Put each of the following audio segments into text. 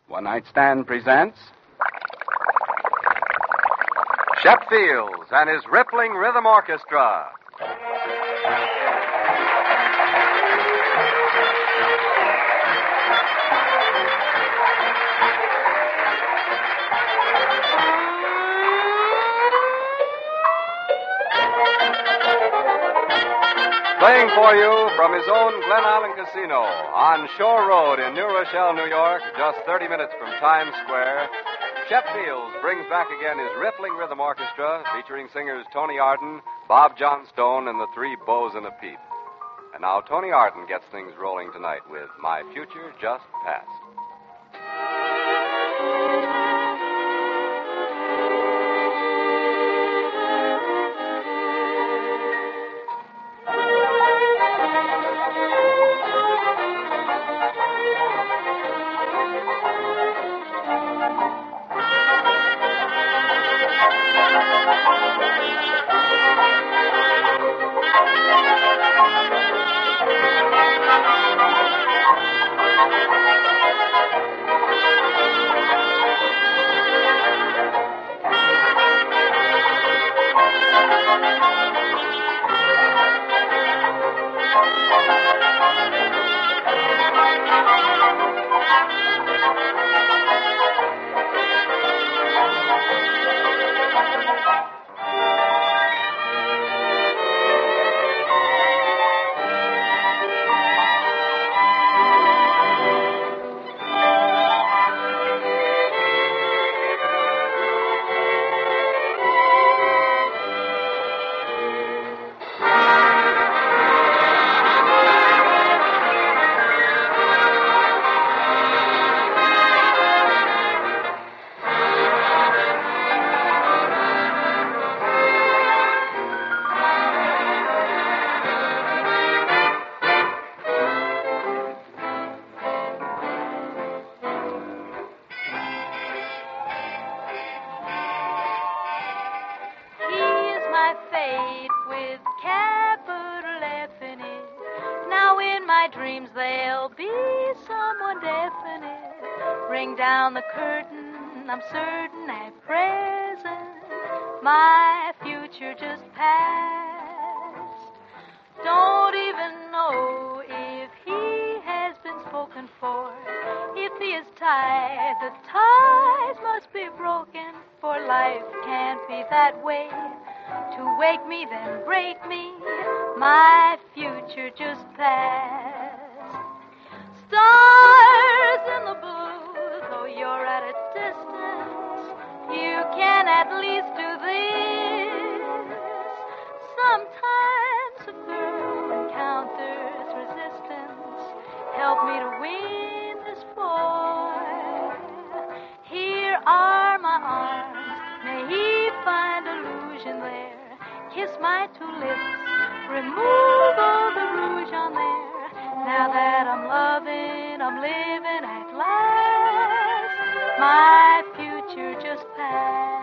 One Night Stand presents Shep Fields and his Rippling Rhythm Orchestra. Playing for you from his own Glen Island Casino on Shore Road in New Rochelle, New York, just 30 minutes from Times Square, Shep Fields brings back again his Rippling Rhythm Orchestra featuring singers Tony Arden, Bob Johnstone, and the Three Bows and a Peep. And now Tony Arden gets things rolling tonight with My Future Just Passed. Dreams there'll be someone definite. Ring down the curtain, I'm certain at present my future just passed. Don't even know if he has been spoken for. If he is tied, the ties must be broken, for life can't be that way. To wake me, then break me, my future just passed. Stars in the blue, though you're at a distance, you can at least do this. Sometimes a girl encounters resistance. Help me to win this boy. Here are my arms, may he find illusion there. Kiss my two lips, remove all the rouge on there. Now that I'm loving, I'm living at last. My future just passed.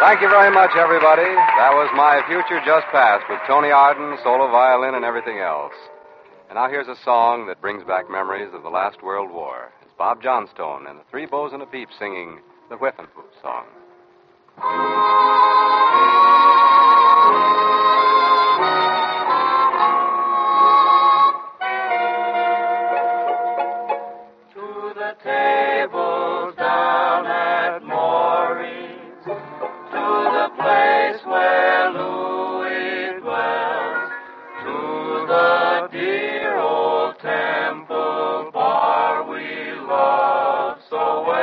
Thank you very much, everybody. That was My Future Just Passed with Tony Arden, solo violin, and everything else. And now here's a song that brings back memories of the last World War. It's Bob Johnstone and the Three Bows and a Peep singing the Whiffenpoof song. To the table down at Maury's, to the place where Louis dwells, to the dear old temple bar we love so well.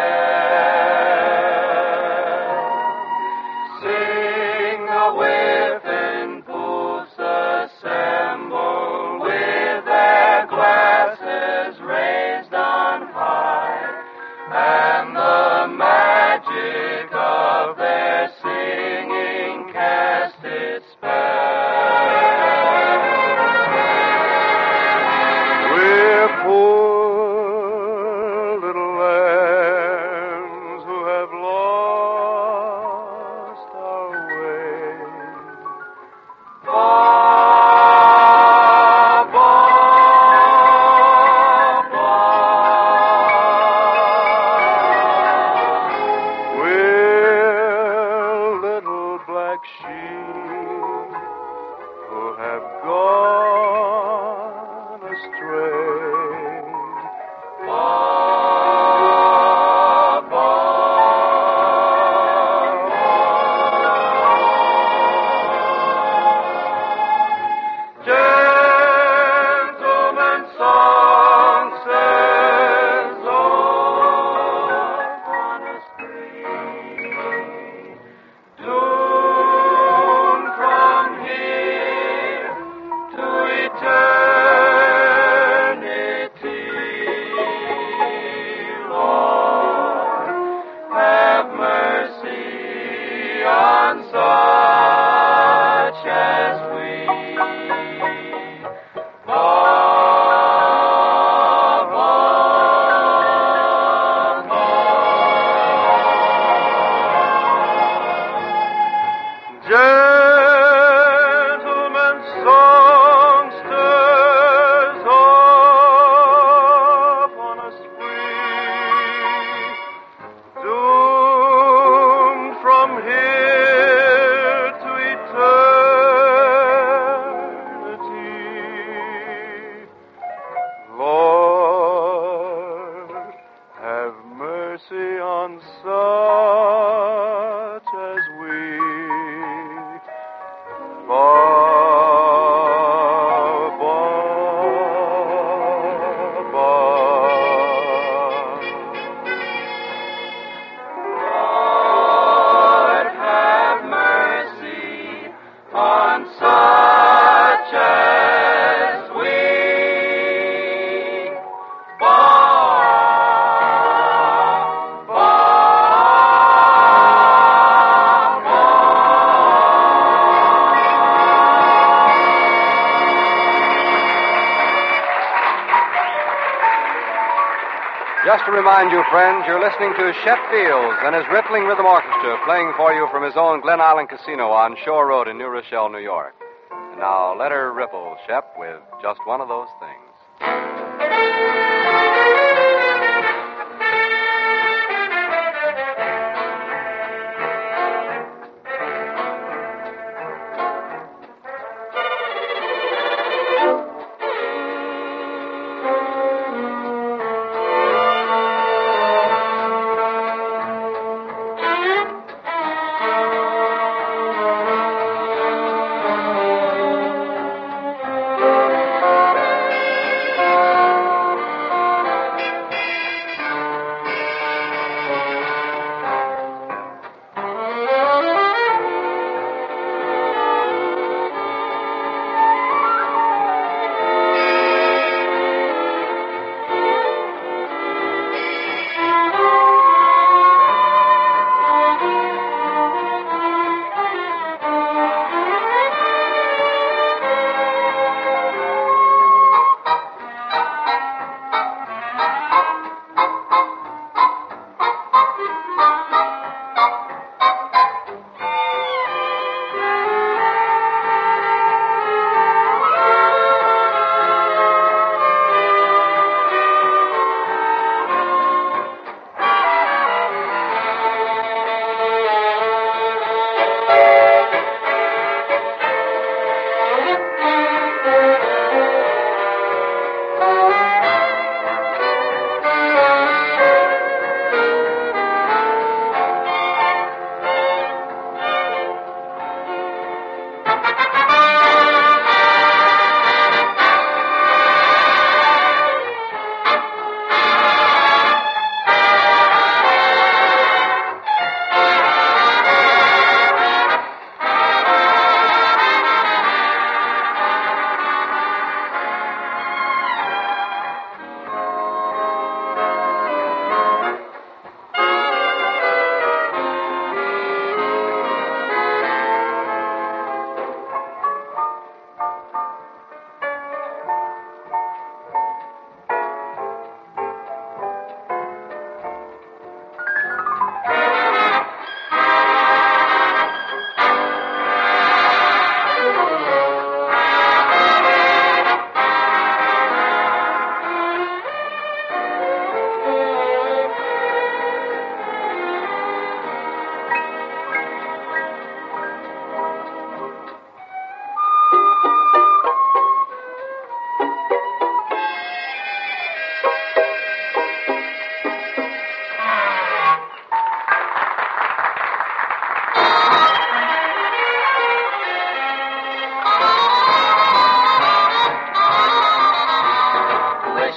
Sing the Whiffenpoofs assemble with their glasses raised on high, and the magic of their singing cast its spell. We're poor little lambs who have lost our way. Ba, ba, ba. We're little black sheep who have gone astray. Ba, ba, gentlemen songsters, on a street, doomed from here to eternity. Lord, have mercy on such as we. Ba, ba, ba. Gentlemen songsters off on a spree, doomed from here to eternity. Lord, have mercy on such as we. Ba, ba, ba. Lord, have mercy on such as we. Ba, ba, Just to remind you, friends, you're listening to Shep Fields and his Rippling Rhythm Orchestra playing for you from his own Glen Island Casino on Shore Road in New Rochelle, New York. And now let her ripple, Shep, with just one of those things.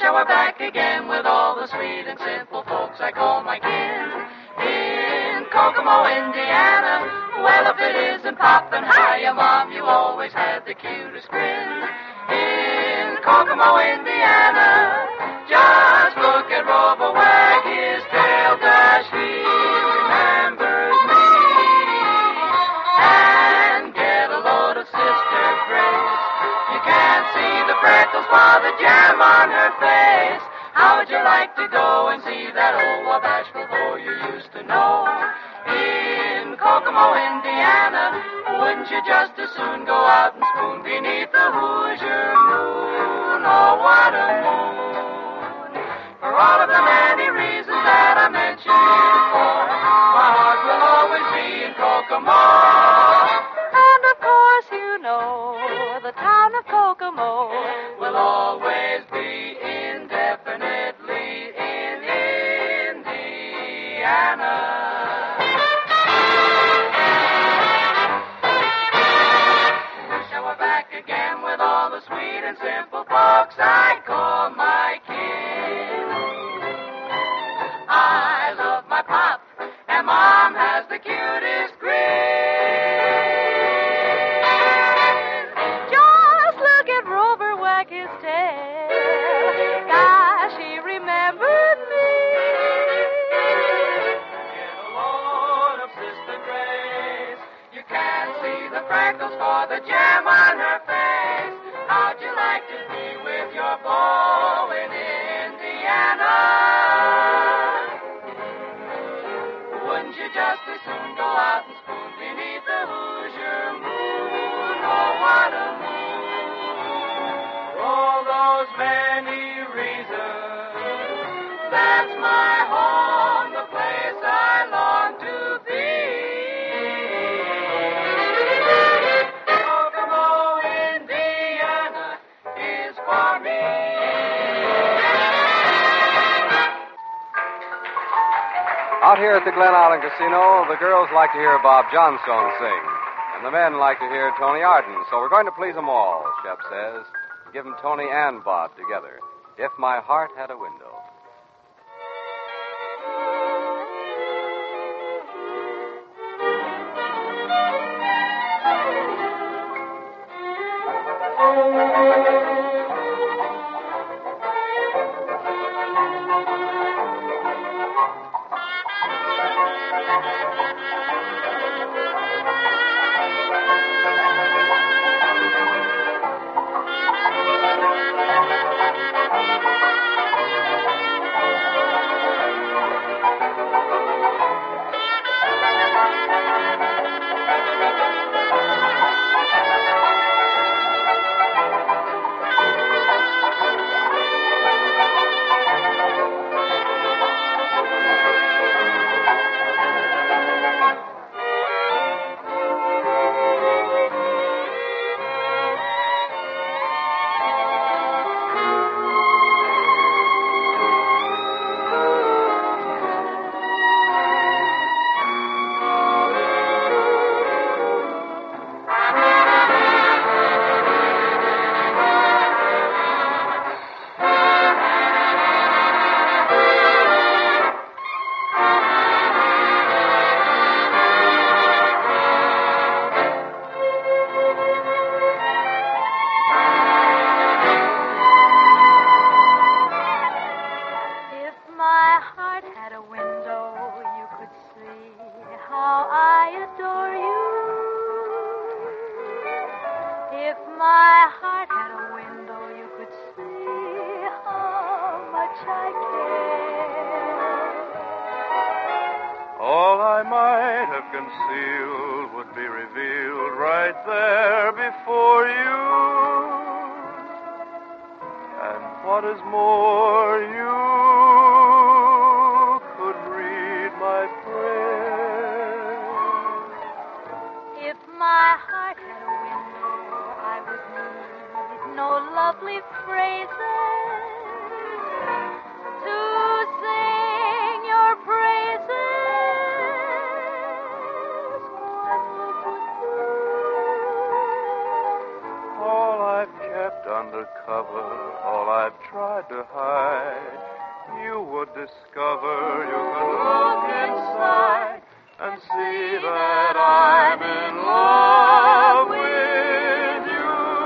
we're back again with all the sweet and simple folks I call my kin. In Kokomo, Indiana, well, if it isn't poppin' high, Mom, you always had the cutest grin. In Kokomo, Indiana, just look at Rover wag his tail, gosh, he remembers me. And get a load of Sister Grace. You can't see the freckles for the jam on her face. How'd you like to go and see that old Wabash before you used to know? In Kokomo, Indiana, wouldn't you just as soon go out and spoon beneath the Hoosier moon? Oh, what a moon! For all of the many reasons that I mentioned before, my heart will always be in Kokomo. And of course you know the town of Kokomo Will always be indefinitely in Indiana. Wish I were back again with all the sweet and simple folks I call my kin. I love my pop, and Mom has the cutest grin. Just look at Rover wag his tail. Gosh, he remembered me. Get a load of Sister Grace. You can't see the freckles for the jam on her face. How'd you like to be with your beau in Indiana? Wouldn't you just as soon go out and spoon beneath the Hoosier moon? Oh, what a moon! For all those many reasons, that's my home, the place I long to be. Kokomo, Indiana is for me. Out here at the Glen Island Casino, the girls like to hear Bob Johnstone sing, and the men like to hear Tony Arden. So we're going to please them all, Shep says. Give them Tony and Bob together. If My Heart Had a Window. If my heart had a window, you could see how I adore you. If my heart had a window, you could see how much I care. All I might have concealed would be revealed right there before you. And what is more, you could read my prayer. If my heart had a window, I would need no lovely phrases to sing your praises. What would you do? All I've kept undercover, all I've tried to hide. would discover you could look inside and see that I'm in love with you.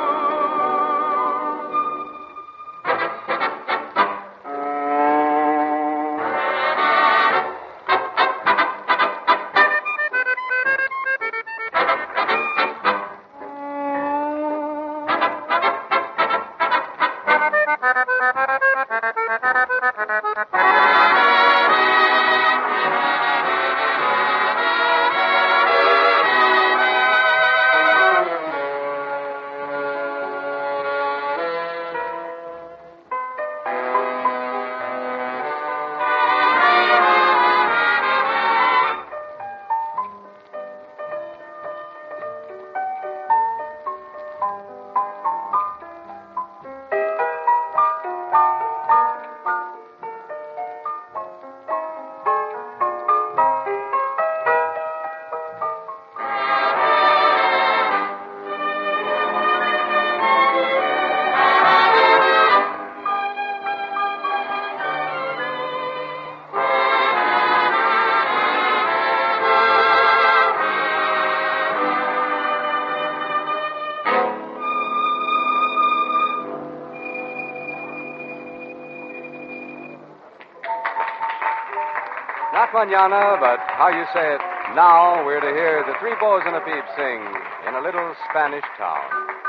Not manana, but how you say it. Now we're to hear the Three Bows and a Peep sing In a Little Spanish Town.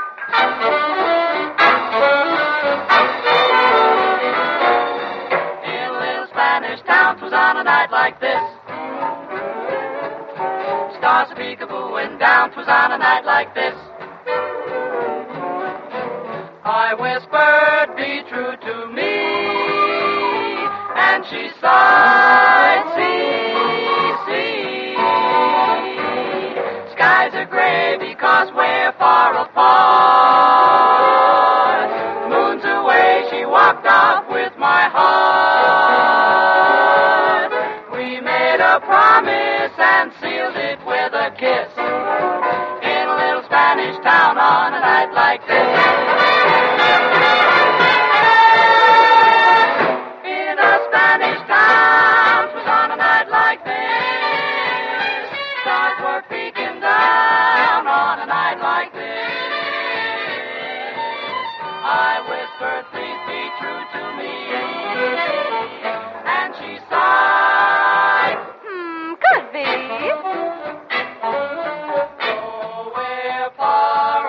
In a little Spanish town, 'twas on a night like this. Stars a peekabooing down, 'twas on a night like this. I whispered, be true to me, and she sighed, see. Skies are gray because we're far apart. Moons away, she walked off with my heart. We made a promise and sealed it with a kiss. In a little Spanish town on a night like this. In a Spanish town, 'twas on a night like this. Stars were peeking down on a night like this. I whispered, please be true to me. And she sighed. Could be. Oh, we're far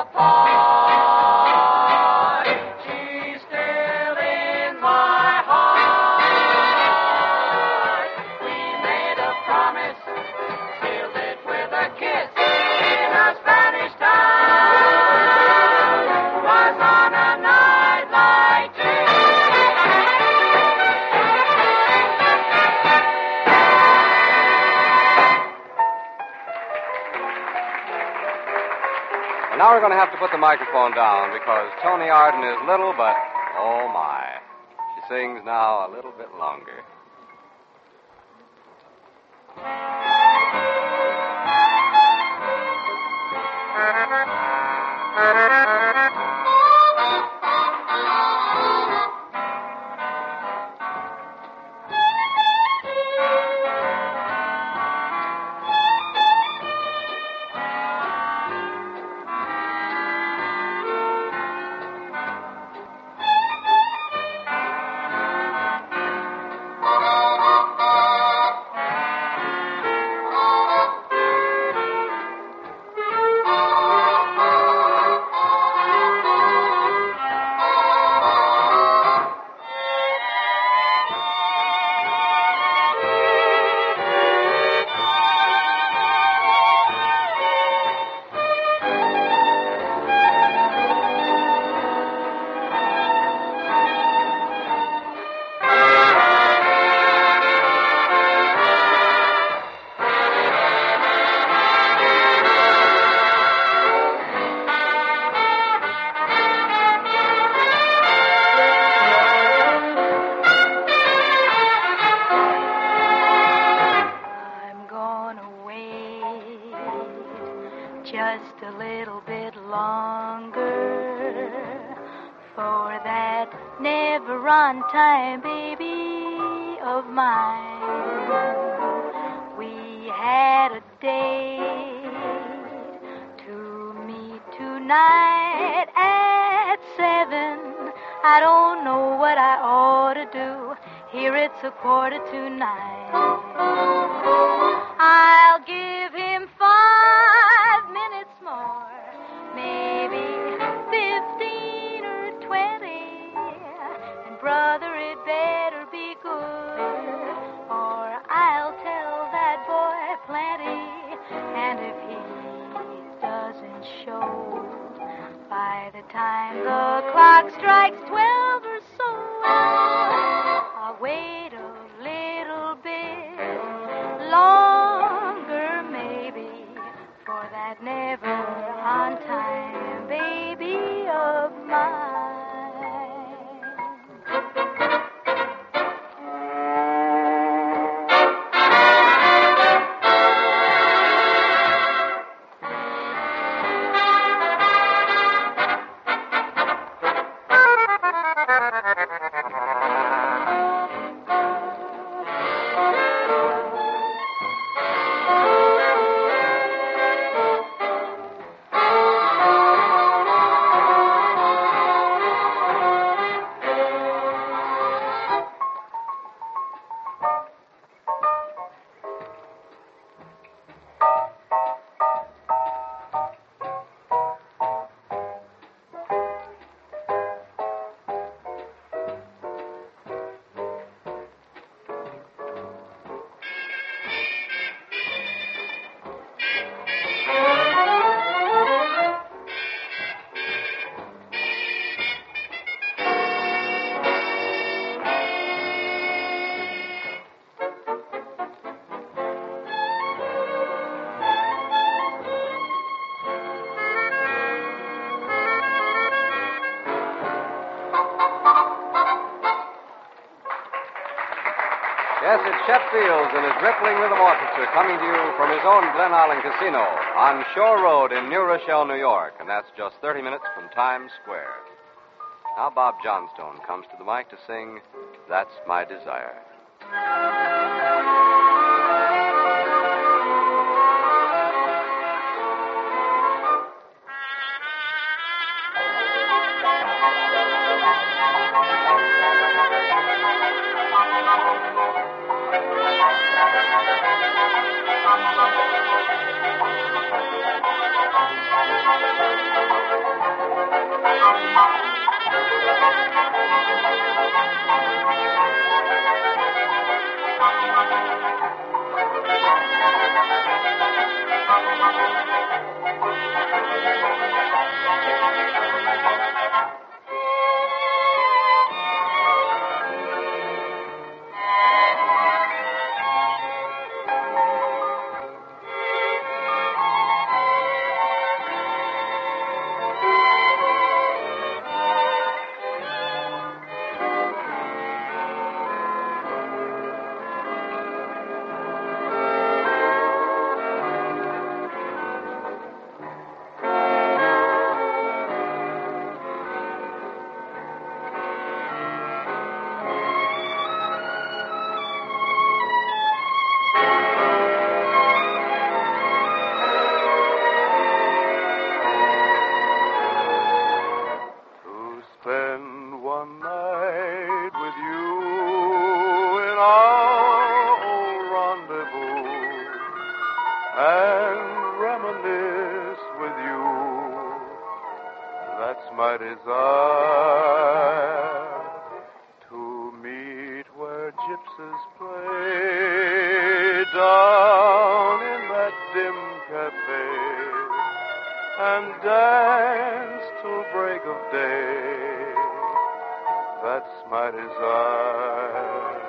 apart. She's still in my heart. We made a promise, sealed it with a kiss. In a Spanish town, was on a night like this. Well, now we're going to have to put the microphone down because Tony Arden is little, but oh my. She sings now a little bit longer. I'm gonna wait just a little bit longer for that never on time, baby. of mine. We had a date to meet tonight at 7. I don't know what I ought to do. Here it's 8:45. I'll give him 5 minutes more, maybe 15 or 20. And brother, it better be good, or I'll tell that boy plenty. And if he doesn't show by the time the clock strikes 12 or so, I'll wait a little bit longer, maybe, for that never on time baby of mine. Yes, it's Shep Fields and his Rippling Rhythm Orchestra coming to you from his own Glen Island Casino on Shore Road in New Rochelle, New York. And that's just 30 minutes from Times Square. Now Bob Johnstone comes to the mic to sing That's My Desire. My desire to meet where gypsies play down in that dim cafe and dance till break of day. That's my desire.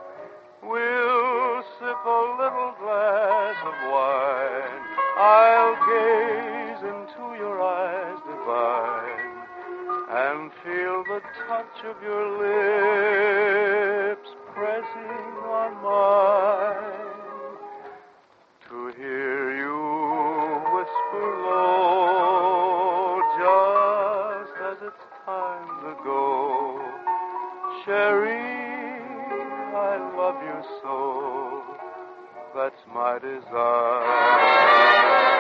We'll sip a little glass of wine. I'll gaze into your eyes divine and feel the touch of your lips pressing on mine. To hear you whisper low, just as it's time to go, Cherie, I love you so. That's my desire.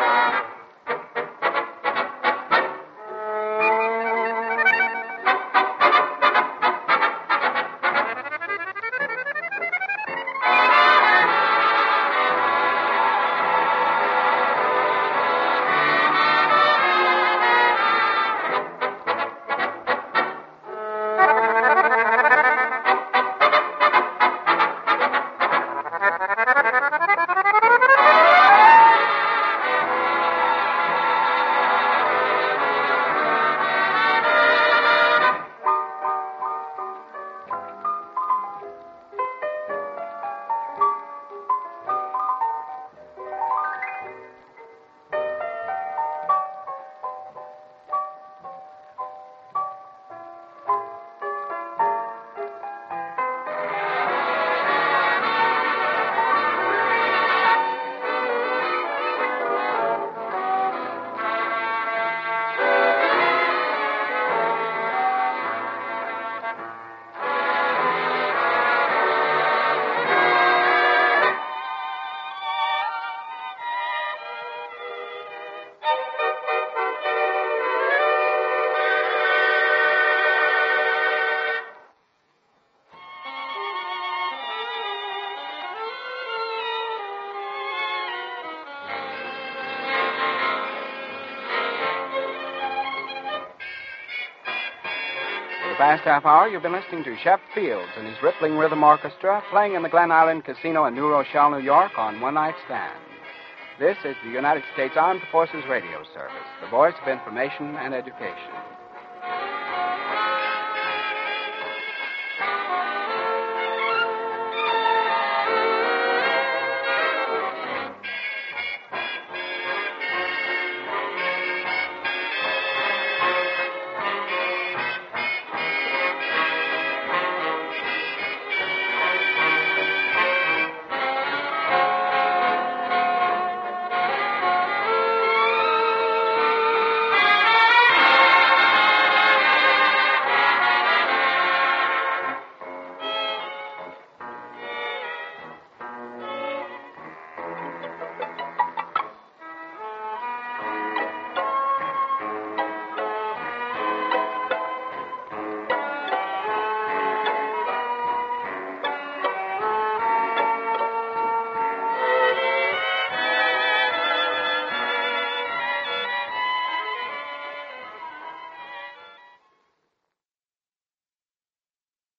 For the past half hour, you've been listening to Shep Fields and his Rippling Rhythm Orchestra playing in the Glen Island Casino in New Rochelle, New York on One Night Stand. This is the United States Armed Forces Radio Service, the voice of information and education.